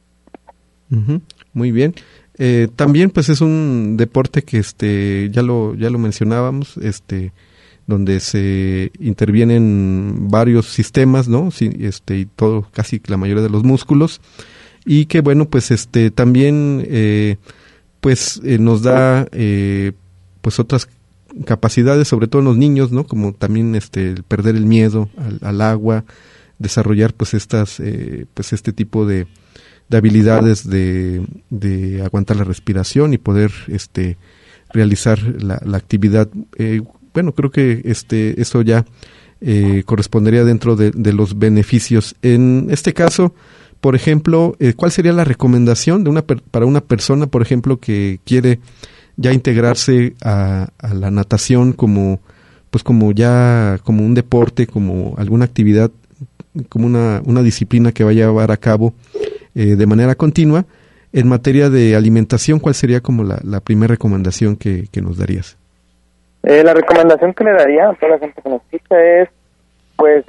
Uh-huh. Muy bien. Eh, también pues es un deporte que este ya lo ya lo mencionábamos, este donde se intervienen varios sistemas, ¿no? Sí, este y todo, casi la mayoría de los músculos, y que bueno, pues este también eh, pues eh, nos da eh, pues otras capacidades, sobre todo en los niños, ¿no? Como también este el perder el miedo al, al agua, desarrollar pues estas eh, pues este tipo de, de habilidades de, de aguantar la respiración y poder este realizar la, la actividad. Eh, bueno, creo que este eso ya eh, correspondería dentro de, de los beneficios. En este caso, por ejemplo, eh, ¿cuál sería la recomendación de una per, para una persona, por ejemplo, que quiere ya integrarse a, a la natación como pues como ya como un deporte, como alguna actividad, como una, una disciplina que vaya a llevar a cabo eh, de manera continua? En materia de alimentación, ¿cuál sería como la, la primera recomendación que, que nos darías? Eh, la recomendación que le daría a toda la gente que nos escucha es, pues,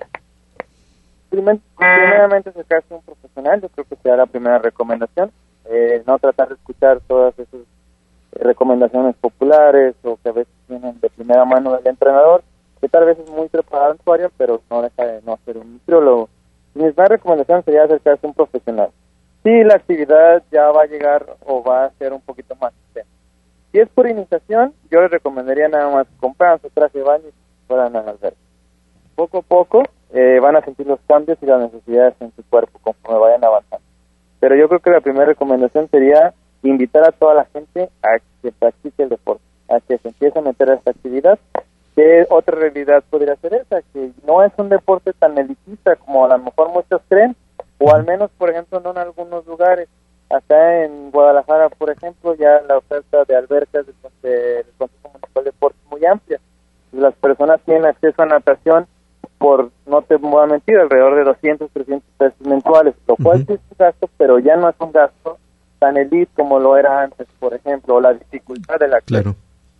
primer, primeramente acercarse a un profesional. Yo creo que sería la primera recomendación. Eh, no tratar de escuchar todas esas recomendaciones populares o que a veces vienen de primera mano del entrenador, que tal vez es muy preparado en su área, pero no deja de no ser un nutriólogo. Mi primera recomendación sería acercarse a un profesional. Si la actividad ya va a llegar o va a ser un poquito más extensa. Si es por iniciación, yo les recomendaría nada más comprar su traje de baño y fueran al albergue. Poco a poco eh, van a sentir los cambios y las necesidades en su cuerpo conforme vayan avanzando. Pero yo creo que la primera recomendación sería invitar a toda la gente a que practique el deporte, a que se empiece a meter a esta actividad, que otra realidad podría ser esa, que no es un deporte tan elitista como a lo mejor muchos creen, o al menos, por ejemplo, no en algunos lugares. Acá en Guadalajara, por ejemplo, ya la oferta de albercas del de, Consejo Municipal de Deportes es muy amplia. Las personas tienen acceso a natación por, no te voy a mentir, alrededor de doscientos, trescientos pesos mensuales, lo cual uh-huh. sí es un gasto, pero ya no es un gasto tan elite como lo era antes, por ejemplo, o la dificultad de la acceso. Claro.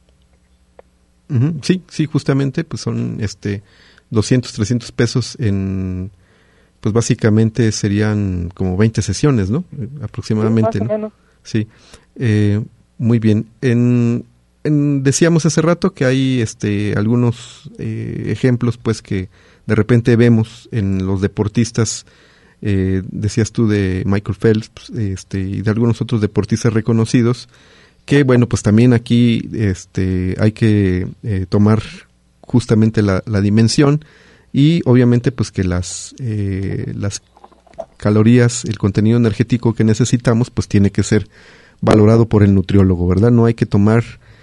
Uh-huh. Sí, sí, justamente, pues son este doscientos, trescientos pesos en, pues básicamente serían como veinte sesiones, ¿no? Aproximadamente, sí, más o ¿no? menos. Sí, eh, muy bien. En, en, decíamos hace rato que hay este algunos eh, ejemplos, pues que de repente vemos en los deportistas. Eh, decías tú de Michael Phelps este, y de algunos otros deportistas reconocidos, que bueno, pues también aquí este, hay que eh, tomar justamente la, la dimensión y obviamente pues que las, eh, las calorías, el contenido energético que necesitamos pues tiene que ser valorado por el nutriólogo, ¿verdad? No hay que tomar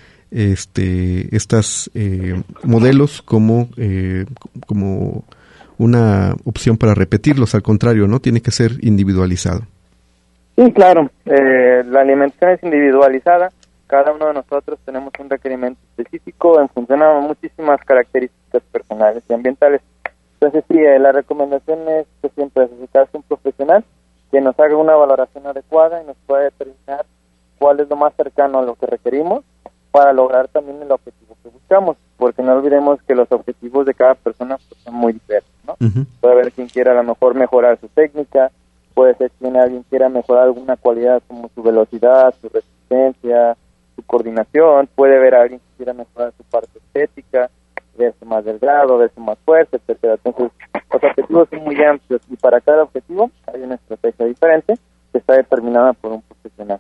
este estas eh, modelos como eh, como una opción para repetirlos, al contrario, ¿no? Tiene que ser individualizado. Sí, claro. Eh, la alimentación es individualizada. Cada uno de nosotros tenemos un requerimiento específico en función a muchísimas características personales y ambientales. Entonces, sí, eh, la recomendación es que siempre acercarse a un profesional que nos haga una valoración adecuada y nos pueda determinar cuál es lo más cercano a lo que requerimos para lograr también el objetivo que buscamos, porque no olvidemos que los objetivos de cada persona pues, son muy diversos, ¿no? Uh-huh. Puede haber quien quiera a lo mejor mejorar su técnica, puede ser que alguien quiera mejorar alguna cualidad como su velocidad, su resistencia, su coordinación, puede haber alguien que quiera mejorar su parte estética, verse más delgado, verse más fuerte, etcétera. Entonces, los objetivos son muy amplios y para cada objetivo hay una estrategia diferente que está determinada por un profesional.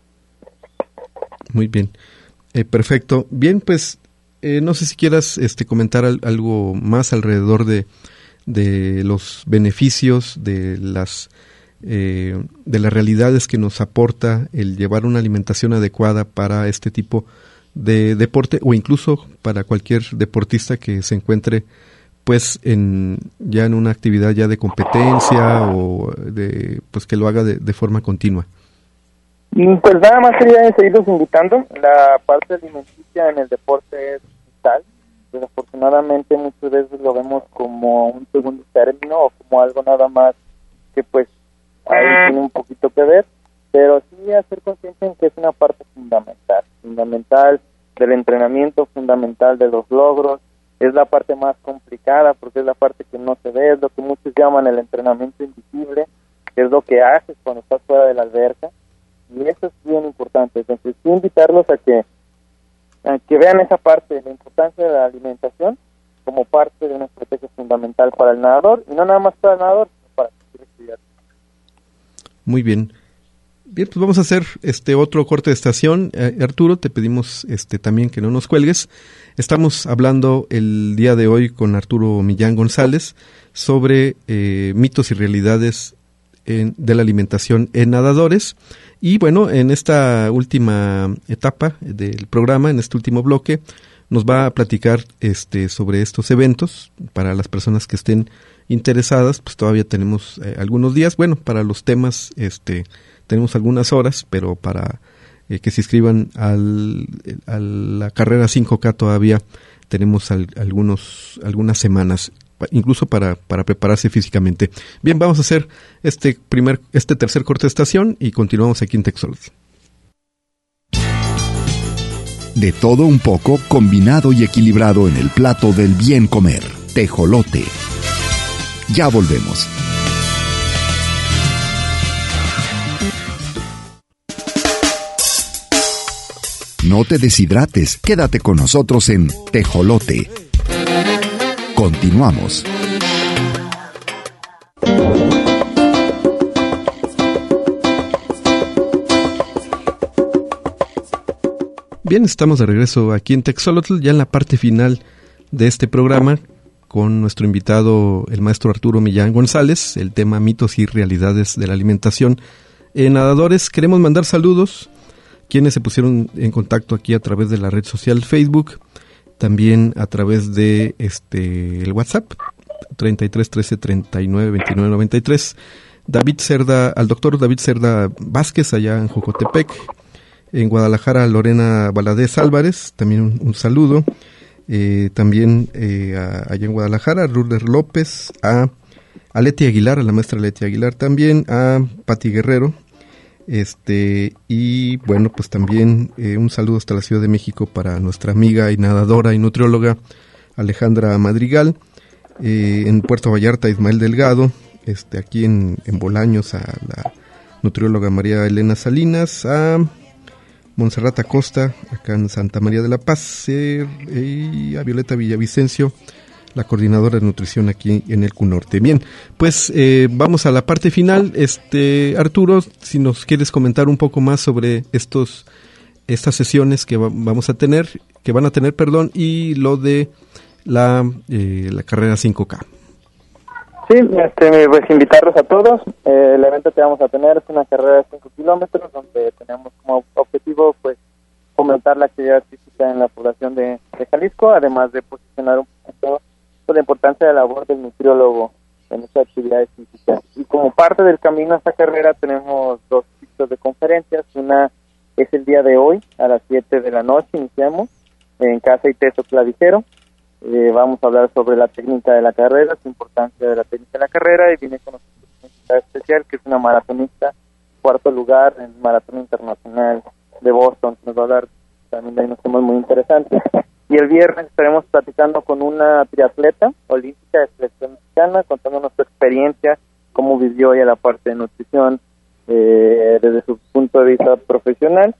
Muy bien. Eh, perfecto. Bien, pues eh, no sé si quieras este, comentar al, algo más alrededor de, de los beneficios, de las eh, de las realidades que nos aporta el llevar una alimentación adecuada para este tipo de deporte o incluso para cualquier deportista que se encuentre pues en ya en una actividad ya de competencia o de pues que lo haga de, de forma continua. Pues nada más sería seguirlos invitando. La parte alimenticia en el deporte es vital. Desafortunadamente muchas veces lo vemos como un segundo término o como algo nada más que pues ahí tiene un poquito que ver, pero sí hacer consciente en que es una parte fundamental, fundamental del entrenamiento, fundamental de los logros. Es la parte más complicada porque es la parte que no se ve, es lo que muchos llaman el entrenamiento invisible, que es lo que haces cuando estás fuera de la alberca. Y eso es bien importante. Entonces, sí invitarlos a que, a que vean esa parte, la importancia de la alimentación como parte de una estrategia fundamental para el nadador, y no nada más para el nadador, sino para cualquier estudiante. Muy bien. Bien, pues vamos a hacer este otro corte de estación. Eh, Arturo, te pedimos este también que no nos cuelgues. Estamos hablando el día de hoy con Arturo Millán González sobre eh, mitos y realidades en, de la alimentación en nadadores. Y bueno, en esta última etapa del programa, en este último bloque, nos va a platicar este sobre estos eventos. Para las personas que estén interesadas, pues todavía tenemos eh, algunos días. Bueno, para los temas este tenemos algunas horas, pero para eh, que se inscriban al, a la carrera cinco K todavía tenemos al, algunos algunas semanas, incluso para, para prepararse físicamente. Bien, vamos a hacer este primer este tercer corte de estación y continuamos aquí en Texolotl. De todo un poco, combinado y equilibrado en el plato del bien comer. Tejolote. Ya volvemos. No te deshidrates, quédate con nosotros en Tejolote. Continuamos. Bien, estamos de regreso aquí en Texolotl, ya en la parte final de este programa, con nuestro invitado, el maestro Arturo Millán González, el tema mitos y realidades de la alimentación en nadadores. Queremos mandar saludos quienes se pusieron en contacto aquí a través de la red social Facebook, también a través de este el WhatsApp treinta y tres trece treinta y nueve veintinueve noventa y tres. David Cerda, al doctor David Cerda Vázquez allá en Jocotepec. En Guadalajara, Lorena Valadez Álvarez, también un, un saludo. Eh, también eh, a, allá en Guadalajara, Lourdes López, a, a Leti Aguilar, a la maestra Leti Aguilar también, a Pati Guerrero. Este, y bueno, pues también eh, un saludo hasta la Ciudad de México para nuestra amiga y nadadora y nutrióloga Alejandra Madrigal. Eh, en Puerto Vallarta, Ismael Delgado. Este, aquí en, en Bolaños, a la nutrióloga María Elena Salinas, a Montserrat Acosta, acá en Santa María de la Paz, eh, y a Violeta Villavicencio, la coordinadora de nutrición aquí en el CUNORTE. Bien, pues eh, vamos a la parte final. Este Arturo, si nos quieres comentar un poco más sobre estos estas sesiones que va, vamos a tener, que van a tener, perdón, y lo de la eh, la carrera cinco K. Sí, este, pues invitarlos a todos. Eh, el evento que vamos a tener es una carrera de cinco kilómetros, donde tenemos como objetivo pues fomentar la actividad física en la población de, de Jalisco, además de posicionar un poquito la importancia de la labor del nutriólogo en estas actividades físicas. Y como parte del camino a esta carrera tenemos dos ciclos de conferencias. Una es el día de hoy, a las siete de la noche, iniciamos en Casa y Teso Clavijero. Eh, vamos a hablar sobre la técnica de la carrera, su importancia de la técnica de la carrera, y viene con nosotros una invitada especial que es una maratonista, cuarto lugar en el Maratón Internacional de Boston. Nos va a hablar también de unos temas muy interesantes. Y el viernes estaremos platicando con una triatleta olímpica de selección mexicana, contándonos su experiencia, cómo vivió ella la parte de nutrición eh, desde su punto de vista profesional.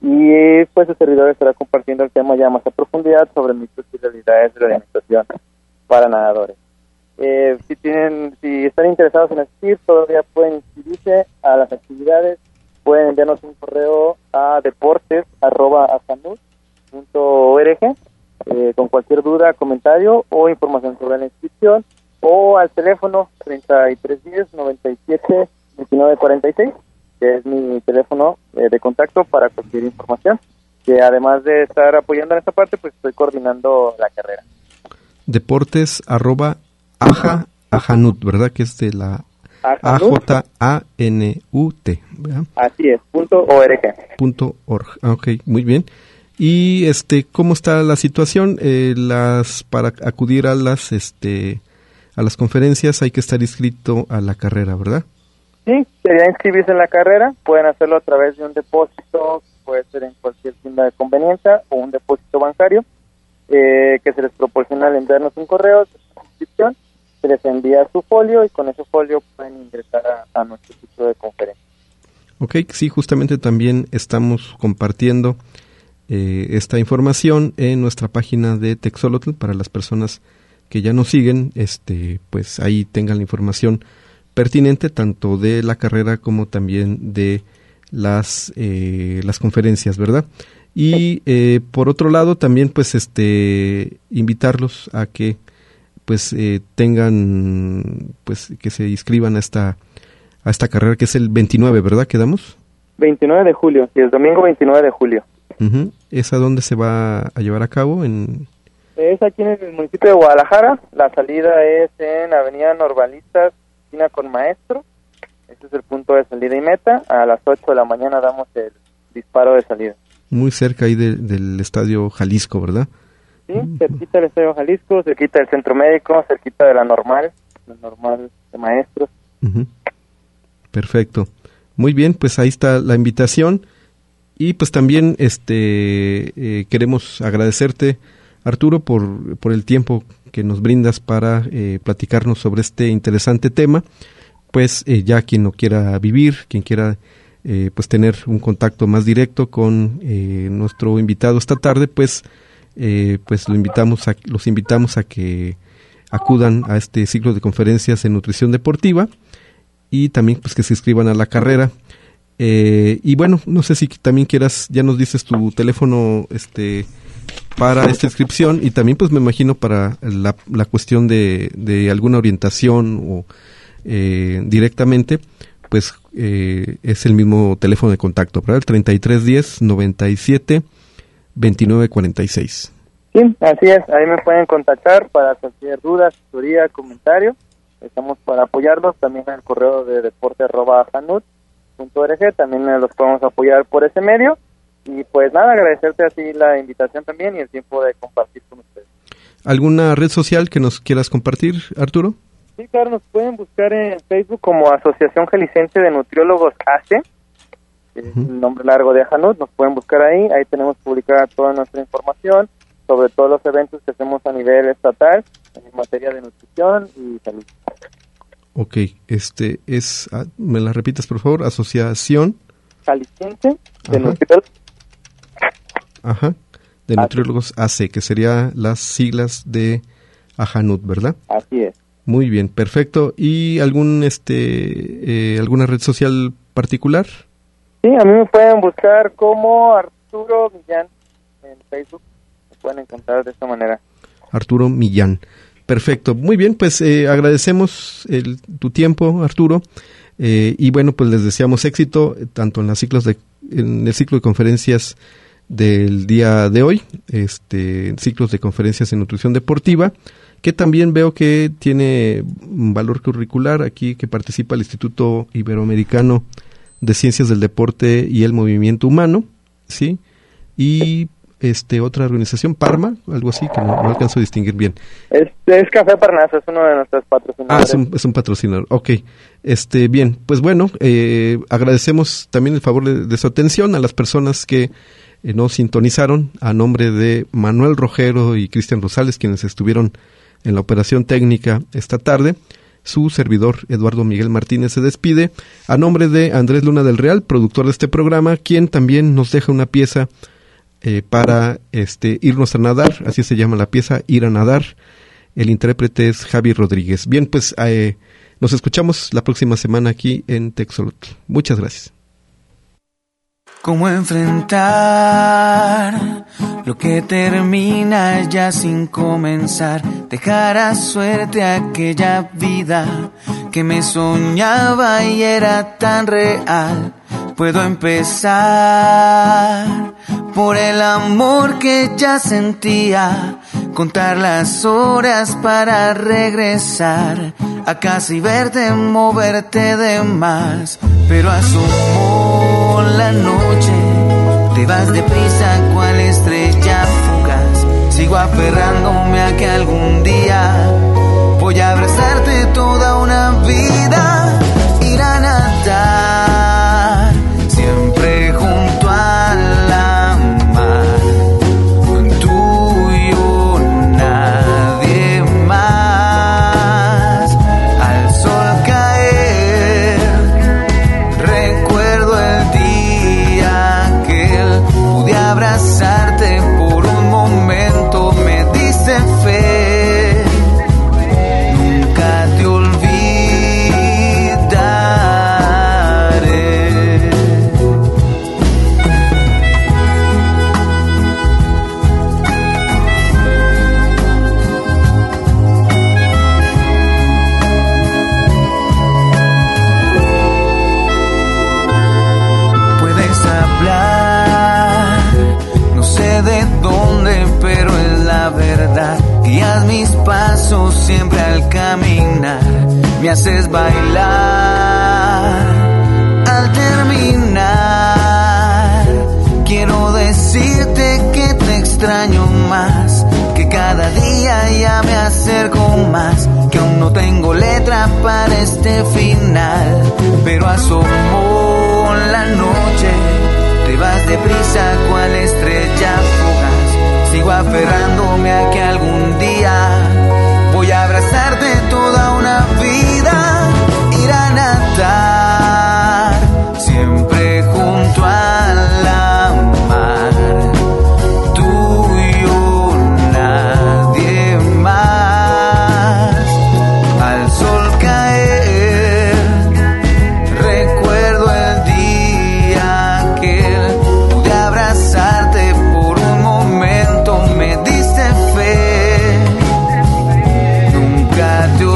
Y pues el servidor estará compartiendo el tema ya más a profundidad sobre mitos y realidades de la alimentación para nadadores. Eh, si tienen, si están interesados en asistir, todavía pueden inscribirse a las actividades. Pueden enviarnos un correo a deportes arroba asanut punto org eh, con cualquier duda, comentario o información sobre la inscripción, o al teléfono treinta y tres diez noventa y siete veintinueve cuarenta y seis, que es mi teléfono eh, de contacto para cualquier información, que además de estar apoyando en esta parte, pues estoy coordinando la carrera. Deportes arroba aja ajanut, ¿verdad? Que es de la A J A N U T. Así es, punto org. Punto org. Ok, muy bien. Y este, ¿cómo está la situación? Eh, las para acudir a las este a las conferencias hay que estar inscrito a la carrera, ¿verdad? Sí, sería inscribirse en la carrera. Pueden hacerlo a través de un depósito, puede ser en cualquier tienda de conveniencia o un depósito bancario, eh, que se les proporciona al enviarnos un correo de inscripción. Se les envía su folio y con ese folio pueden ingresar a, a nuestro sitio de conferencia. Ok, sí, justamente también estamos compartiendo eh, esta información en nuestra página de Texolotl para las personas que ya nos siguen, este, pues ahí tengan la información pertinente tanto de la carrera como también de las eh, las conferencias, ¿verdad? Y eh, por otro lado también pues este invitarlos a que pues eh, tengan, pues que se inscriban a esta a esta carrera que es el veintinueve, ¿verdad? ¿Quedamos? veintinueve de julio, y el domingo veintinueve de julio. Uh-huh. ¿Es a dónde se va a llevar a cabo? En... Es aquí en el municipio de Guadalajara. La salida es en Avenida Normalistas, esquina con Maestro. Ese es el punto de salida y meta. A las ocho de la mañana damos el disparo de salida. Muy cerca ahí de, del Estadio Jalisco, ¿verdad? Sí, cerquita del Estadio Jalisco, cerquita del Centro Médico, cerquita de la Normal, la Normal de Maestros. Uh-huh. Perfecto. Muy bien, pues ahí está la invitación. Y pues también este eh, queremos agradecerte, Arturo, por, por el tiempo que nos brindas para eh, platicarnos sobre este interesante tema. Pues eh, ya quien no quiera vivir, quien quiera eh, pues tener un contacto más directo con eh, nuestro invitado esta tarde, pues eh, pues lo invitamos a, los invitamos a que acudan a este ciclo de conferencias en nutrición deportiva y también pues que se inscriban a la carrera. Eh, y bueno, no sé si también quieras, ya nos dices tu teléfono este para esta inscripción y también pues me imagino para la, la cuestión de, de alguna orientación o eh, directamente, pues eh, es el mismo teléfono de contacto, ¿verdad? El treinta y tres diez noventa y siete veintinueve cuarenta y seis. Sí, así es, ahí me pueden contactar para cualquier duda, asesoría, comentario. Estamos para apoyarlos, también en el correo de deporte arroba janut punto org, también los podemos apoyar por ese medio. Y pues nada, agradecerte así la invitación también y el tiempo de compartir con ustedes. ¿ ¿Alguna red social que nos quieras compartir, Arturo? Sí, claro, nos pueden buscar en Facebook como Asociación Jalisciense de Nutriólogos A C E, uh-huh. El nombre largo de Janut, nos pueden buscar ahí, ahí tenemos publicada toda nuestra información sobre todos los eventos que hacemos a nivel estatal en materia de nutrición y salud. Ok, este es, ¿me la repites por favor? Asociación Jalisciense de Nutriólogos. Ajá, de Nutriólogos A C E, que serían las siglas de Ajanut, ¿verdad? Así es. Muy bien, perfecto. ¿Y algún este eh, alguna red social particular? Sí, a mí me pueden buscar como Arturo Millán en Facebook. Me pueden encontrar de esta manera. Arturo Millán. Perfecto. Muy bien, pues eh, agradecemos el, tu tiempo, Arturo. Eh, y bueno, pues les deseamos éxito tanto en las ciclos de en el ciclo de conferencias del día de hoy, este ciclos de conferencias en nutrición deportiva, que también veo que tiene un valor curricular aquí, que participa el Instituto Iberoamericano de Ciencias del Deporte y el Movimiento Humano, ¿sí? Y este otra organización, Parma, algo así, que no, no alcanzo a distinguir bien. Es, es Café Parnaso, es uno de nuestros patrocinadores. Ah, es un, es un patrocinador, ok. Este, bien, pues bueno, eh, agradecemos también el favor de, de su atención a las personas que eh, nos sintonizaron, a nombre de Manuel Rojero y Cristian Rosales, quienes estuvieron en la operación técnica esta tarde. Su servidor, Eduardo Miguel Martínez, se despide a nombre de Andrés Luna del Real, productor de este programa, quien también nos deja una pieza eh, para este irnos a nadar, así se llama la pieza, Ir a nadar. El intérprete es Javi Rodríguez. Bien, pues eh, nos escuchamos la próxima semana aquí en Texolotl. Muchas gracias. ¿Cómo enfrentar lo que termina ya sin comenzar? Dejar a suerte aquella vida que me soñaba y era tan real. Puedo empezar por el amor que ya sentía, contar las horas para regresar a casi verte moverte de más, pero asomó la noche, te vas deprisa cual estrella fugaz. Sigo aferrándome a que algún día voy a abrazarte toda una vida, ir a nadar siempre junto a la mar. Abrazarte por un momento me dice fe, nunca te olvidaré. Puedes hablar, de dónde, pero es la verdad. Guías mis pasos siempre al caminar, me haces bailar al terminar. Quiero decirte que te extraño más, que cada día ya me acerco más, que aún no tengo letra para este final, pero asomó la noche, te vas deprisa cual estrella fugaz. Sigo aferrándome a que algún día voy a abrazarte toda una vida, ir a nadar siempre junto a la mar. Tú y yo, nadie más. Al sol caer, recuerdo el día aquel, pude abrazarte por un momento, me diste fe, nunca te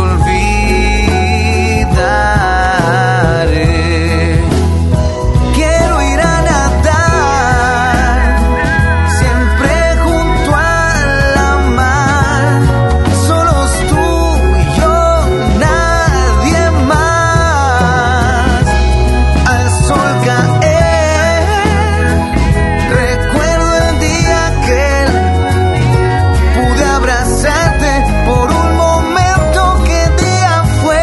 olvidaré. Quiero ir a nadar siempre junto a la mar, solos tú y yo, nadie más. Al sol caer, recuerdo el día aquel, pude abrazarte por un momento, ¿qué día fue?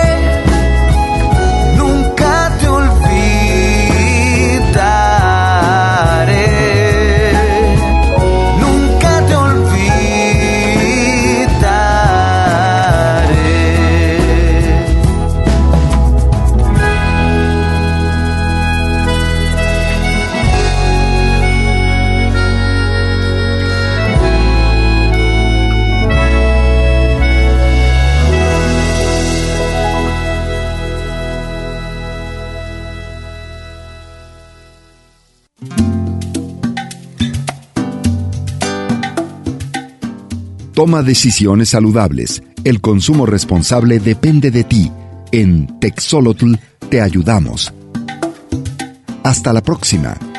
Nunca te olvidaré, nunca te olvidaré. Toma decisiones saludables. El consumo responsable depende de ti. En Texolotl te ayudamos. Hasta la próxima.